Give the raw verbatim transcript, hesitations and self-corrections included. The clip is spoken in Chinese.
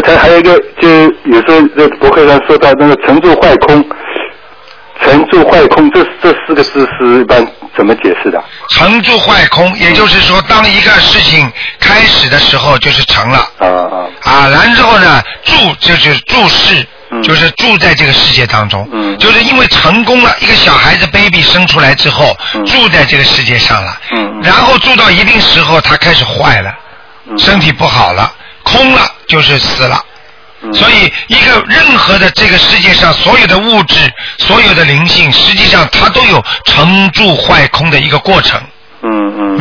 才还有一个，就有时候在博客上说到那个成住坏空，成住坏空这这四个字是一般怎么解释的？ 成住坏空，也就是说，当一个事情开始的时候就是成了。 啊啊。 啊，然后呢，住就是注视。就是住在这个世界当中，嗯，就是因为成功了，一个小孩子 baby 生出来之后，嗯、住在这个世界上了，嗯，然后住到一定时候，他开始坏了，嗯、身体不好了，空了就是死了，嗯、所以一个任何的这个世界上所有的物质，所有的灵性，实际上它都有成住坏空的一个过程，嗯嗯，